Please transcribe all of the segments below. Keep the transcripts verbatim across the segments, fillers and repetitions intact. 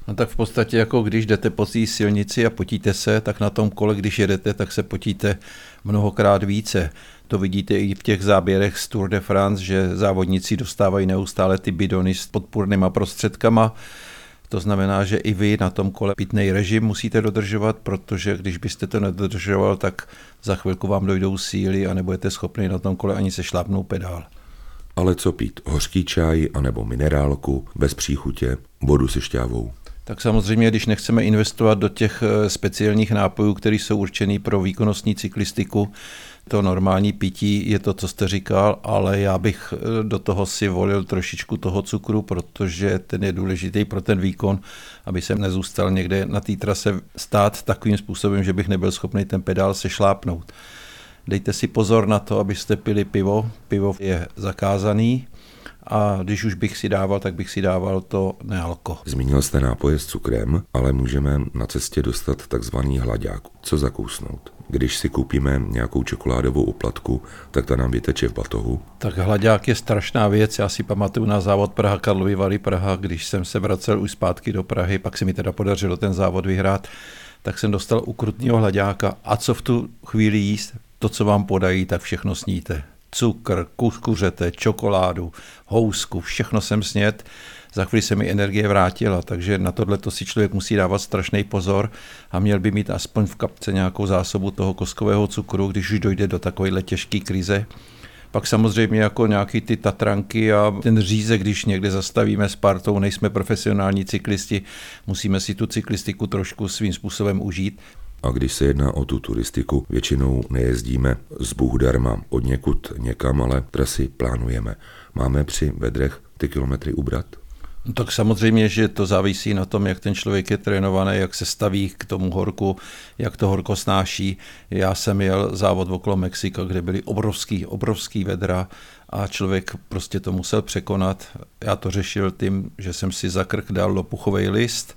No tak v podstatě jako když jdete po té silnici a potíte se, tak na tom kole, když jedete, tak se potíte mnohokrát více. To vidíte i v těch záběrech z Tour de France, že závodníci dostávají neustále ty bidony s podpůrnýma prostředkama. To znamená, že i vy na tom kole pitný režim musíte dodržovat, protože když byste to nedodržoval, tak za chvilku vám dojdou síly a nebudete schopni na tom kole ani sešlápnout pedál. Ale co pít? Hořký čaj anebo minerálku, bez příchutě, vodu se šťávou? Tak samozřejmě, když nechceme investovat do těch speciálních nápojů, které jsou určený pro výkonnostní cyklistiku, to normální pití je to, co jste říkal, ale já bych do toho si volil trošičku toho cukru, protože ten je důležitý pro ten výkon, aby jsem nezůstal někde na té trase stát takovým způsobem, že bych nebyl schopný ten pedál sešlápnout. Dejte si pozor na to, abyste pili pivo. Pivo je zakázaný. A když už bych si dával, tak bych si dával to nealko. Zmínil jste nápoje s cukrem, ale můžeme na cestě dostat takzvaný hlaďák. Co zakousnout? Když si koupíme nějakou čokoládovou oplatku, tak ta nám vyteče v batohu. Tak hlaďák je strašná věc. Já si pamatuju na závod Praha Karlovy Vary Praha, když jsem se vracel už zpátky do Prahy, pak se mi teda podařilo ten závod vyhrát, tak jsem dostal ukrutného hlaďáka. A co v tu chvíli jíst? To, co vám podají, tak všechno sníte. Cukr, kukuřete, čokoládu, housku, všechno jsem sněd. Za chvíli se mi energie vrátila, takže na tohleto si člověk musí dávat strašný pozor a měl by mít aspoň v kapce nějakou zásobu toho kostkového cukru, když už dojde do takovéhle těžké krize. Pak samozřejmě jako nějaký ty tatranky a ten řízek, když někde zastavíme s partou, nejsme profesionální cyklisti, musíme si tu cyklistiku trošku svým způsobem užít. A když se jedná o tu turistiku, většinou nejezdíme z Bůh darma od někud někam, ale trasy plánujeme. Máme při vedrech ty kilometry ubrat? No tak samozřejmě, že to závisí na tom, jak ten člověk je trénovaný, jak se staví k tomu horku, jak to horko snáší. Já jsem jel závod okolo Mexika, kde byly obrovský, obrovský vedra a člověk prostě to musel překonat. Já to řešil tím, že jsem si za krk dal lopuchový list,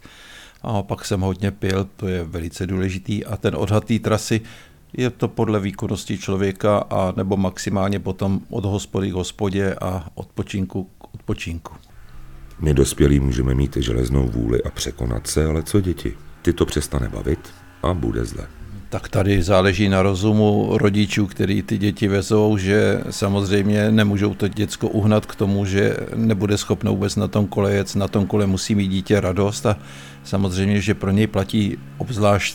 a pak jsem hodně pil, to je velice důležitý. A ten odhad té trasy je to podle výkonnosti člověka a nebo maximálně potom od hospody k hospodě a odpočinku k odpočinku. My dospělí můžeme mít železnou vůli a překonat se, ale co děti? Ty to přestane bavit a bude zle. Tak tady záleží na rozumu rodičů, který ty děti vezou, že samozřejmě nemůžou to děcko uhnat k tomu, že nebude schopno vůbec na tom kole jet. Na tom kole musí mít dítě radost a samozřejmě, že pro něj platí obzvlášť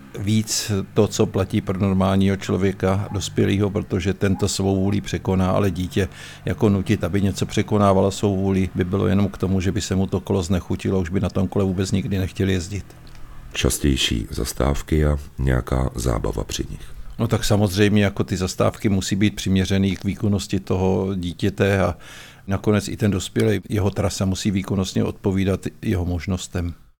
víc to, co platí pro normálního člověka dospělého, protože tento svou vůli překoná, ale dítě jako nutit, aby něco překonávalo svou vůli, by bylo jenom k tomu, že by se mu to kolo znechutilo, už by na tom kole vůbec nikdy nechtěl jezdit. Častější zastávky a nějaká zábava při nich. No tak samozřejmě jako ty zastávky musí být přiměřený k výkonnosti toho dítěte a nakonec i ten dospělý, jeho trasa musí výkonnostně odpovídat jeho možnostem.